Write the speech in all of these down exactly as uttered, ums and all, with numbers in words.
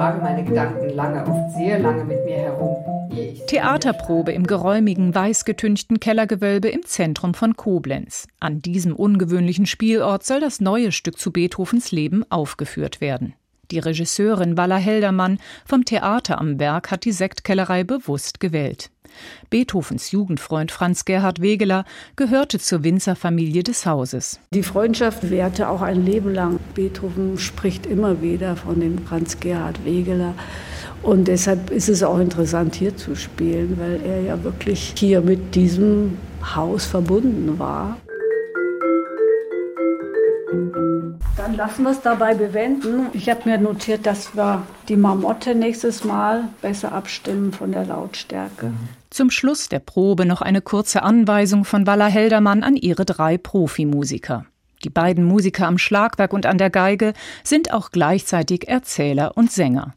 trage meine Gedanken lange, oft sehr lange mit mir herum. Theaterprobe im geräumigen, weißgetünchten Kellergewölbe im Zentrum von Koblenz. An diesem ungewöhnlichen Spielort soll das neue Stück zu Beethovens Leben aufgeführt werden. Die Regisseurin Walla Heldermann vom Theater am Berg hat die Sektkellerei bewusst gewählt. Beethovens Jugendfreund Franz Gerhard Wegeler gehörte zur Winzerfamilie des Hauses. Die Freundschaft währte auch ein Leben lang. Beethoven spricht immer wieder von dem Franz Gerhard Wegeler. Und deshalb ist es auch interessant, hier zu spielen, weil er ja wirklich hier mit diesem Haus verbunden war. Dann lassen wir es dabei bewenden. Ich habe mir notiert, dass wir die Marmotte nächstes Mal besser abstimmen von der Lautstärke. Zum Schluss der Probe noch eine kurze Anweisung von Walla Heldermann an ihre drei Profimusiker. Die beiden Musiker am Schlagwerk und an der Geige sind auch gleichzeitig Erzähler und Sänger.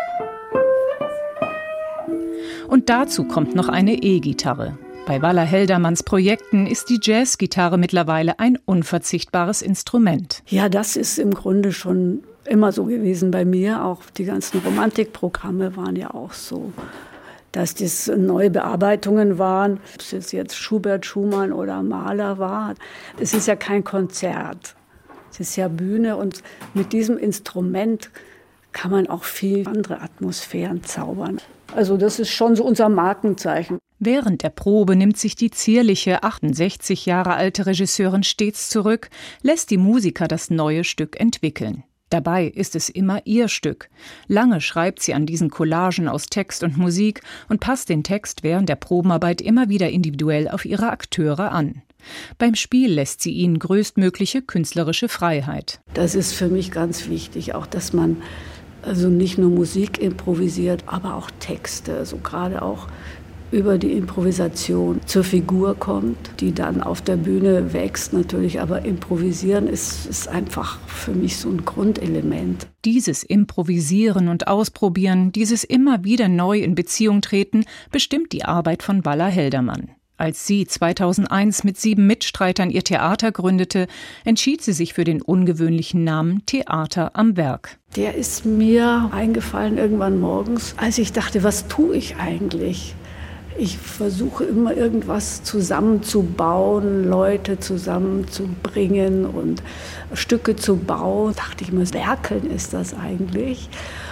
Und dazu kommt noch eine E-Gitarre. Bei Walla Heldermanns Projekten ist die Jazzgitarre mittlerweile ein unverzichtbares Instrument. Ja, das ist im Grunde schon immer so gewesen bei mir. Auch die ganzen Romantikprogramme waren ja auch so, dass das neue Bearbeitungen waren. Ob es jetzt Schubert, Schumann oder Mahler war. Es ist ja kein Konzert. Es ist ja Bühne und mit diesem Instrument kann man auch viel andere Atmosphären zaubern. Also das ist schon so unser Markenzeichen. Während der Probe nimmt sich die zierliche, achtundsechzig Jahre alte Regisseurin stets zurück, lässt die Musiker das neue Stück entwickeln. Dabei ist es immer ihr Stück. Lange schreibt sie an diesen Collagen aus Text und Musik und passt den Text während der Probenarbeit immer wieder individuell auf ihre Akteure an. Beim Spiel lässt sie ihnen größtmögliche künstlerische Freiheit. Das ist für mich ganz wichtig, auch dass man also nicht nur Musik improvisiert, aber auch Texte, also gerade auch über die Improvisation zur Figur kommt, die dann auf der Bühne wächst natürlich, aber improvisieren ist, ist einfach für mich so ein Grundelement. Dieses Improvisieren und Ausprobieren, dieses immer wieder neu in Beziehung treten, bestimmt die Arbeit von Walla Heldermann. Als sie zweitausendeins mit sieben Mitstreitern ihr Theater gründete, entschied sie sich für den ungewöhnlichen Namen Theater am Werk. Der ist mir eingefallen irgendwann morgens, als ich dachte, was tue ich eigentlich? Ich versuche immer irgendwas zusammenzubauen, Leute zusammenzubringen und Stücke zu bauen. Da dachte ich mir, Werkeln ist das eigentlich.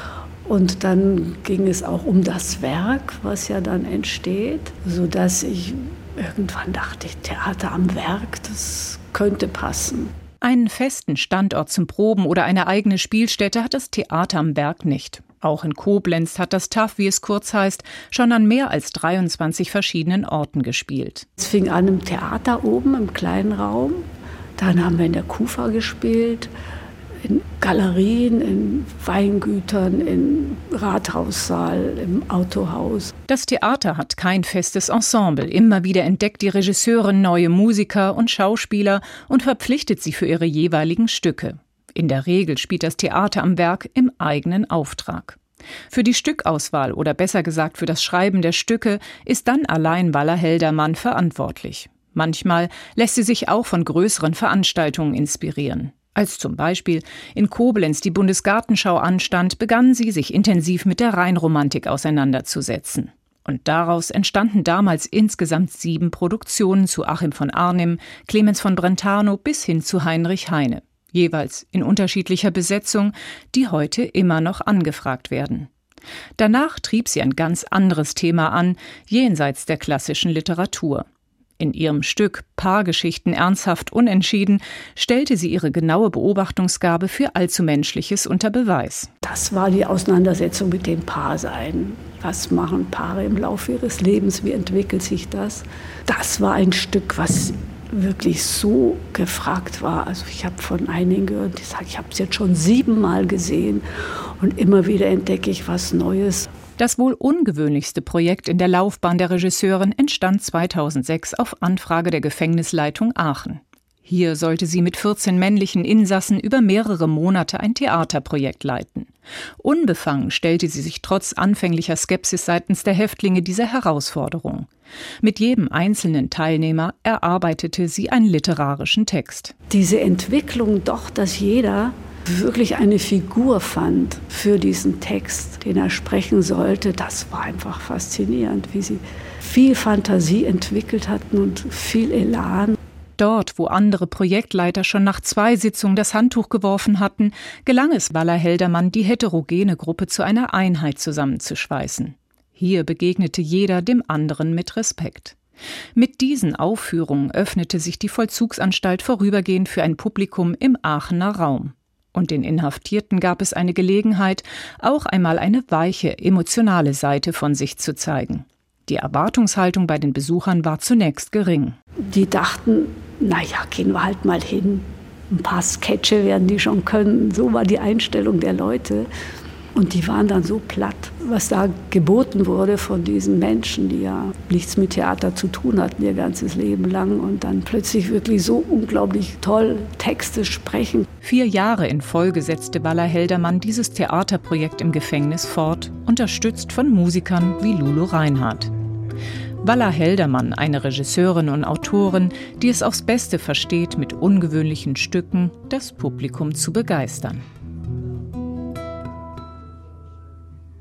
Und dann ging es auch um das Werk, was ja dann entsteht, sodass ich irgendwann dachte, Theater am Werk, das könnte passen. Einen festen Standort zum Proben oder eine eigene Spielstätte hat das Theater am Berg nicht. Auch in Koblenz hat das T A F, wie es kurz heißt, schon an mehr als dreiundzwanzig verschiedenen Orten gespielt. Es fing an im Theater oben, im kleinen Raum. Dann haben wir in der Kufa gespielt, in Galerien, in Weingütern, im Rathaussaal, im Autohaus. Das Theater hat kein festes Ensemble. Immer wieder entdeckt die Regisseurin neue Musiker und Schauspieler und verpflichtet sie für ihre jeweiligen Stücke. In der Regel spielt das Theater am Werk im eigenen Auftrag. Für die Stückauswahl oder besser gesagt für das Schreiben der Stücke ist dann allein Walla Heldermann verantwortlich. Manchmal lässt sie sich auch von größeren Veranstaltungen inspirieren. Als zum Beispiel in Koblenz die Bundesgartenschau anstand, begann sie, sich intensiv mit der Rheinromantik auseinanderzusetzen. Und daraus entstanden damals insgesamt sieben Produktionen zu Achim von Arnim, Clemens von Brentano bis hin zu Heinrich Heine. Jeweils in unterschiedlicher Besetzung, die heute immer noch angefragt werden. Danach trieb sie ein ganz anderes Thema an, jenseits der klassischen Literatur. In ihrem Stück Paargeschichten ernsthaft unentschieden stellte sie ihre genaue Beobachtungsgabe für Allzumenschliches unter Beweis. Das war die Auseinandersetzung mit dem Paarsein. Was machen Paare im Laufe ihres Lebens? Wie entwickelt sich das? Das war ein Stück, was wirklich so gefragt war. Also ich habe von einigen gehört, die sagen, ich habe es jetzt schon siebenmal gesehen und immer wieder entdecke ich was Neues. Das wohl ungewöhnlichste Projekt in der Laufbahn der Regisseurin entstand zweitausendsechs auf Anfrage der Gefängnisleitung Aachen. Hier sollte sie mit vierzehn männlichen Insassen über mehrere Monate ein Theaterprojekt leiten. Unbefangen stellte sie sich trotz anfänglicher Skepsis seitens der Häftlinge dieser Herausforderung. Mit jedem einzelnen Teilnehmer erarbeitete sie einen literarischen Text. Diese Entwicklung doch, dass jeder wirklich eine Figur fand für diesen Text, den er sprechen sollte. Das war einfach faszinierend, wie sie viel Fantasie entwickelt hatten und viel Elan. Dort, wo andere Projektleiter schon nach zwei Sitzungen das Handtuch geworfen hatten, gelang es Walla Heldermann, die heterogene Gruppe zu einer Einheit zusammenzuschweißen. Hier begegnete jeder dem anderen mit Respekt. Mit diesen Aufführungen öffnete sich die Vollzugsanstalt vorübergehend für ein Publikum im Aachener Raum. Und den Inhaftierten gab es eine Gelegenheit, auch einmal eine weiche, emotionale Seite von sich zu zeigen. Die Erwartungshaltung bei den Besuchern war zunächst gering. Die dachten, naja, gehen wir halt mal hin. Ein paar Sketche werden die schon können. So war die Einstellung der Leute. Und die waren dann so platt, was da geboten wurde von diesen Menschen, die ja nichts mit Theater zu tun hatten ihr ganzes Leben lang und dann plötzlich wirklich so unglaublich toll Texte sprechen. Vier Jahre in Folge setzte Walla Heldermann dieses Theaterprojekt im Gefängnis fort, unterstützt von Musikern wie Lulu Reinhardt. Walla Heldermann, eine Regisseurin und Autorin, die es aufs Beste versteht, mit ungewöhnlichen Stücken das Publikum zu begeistern.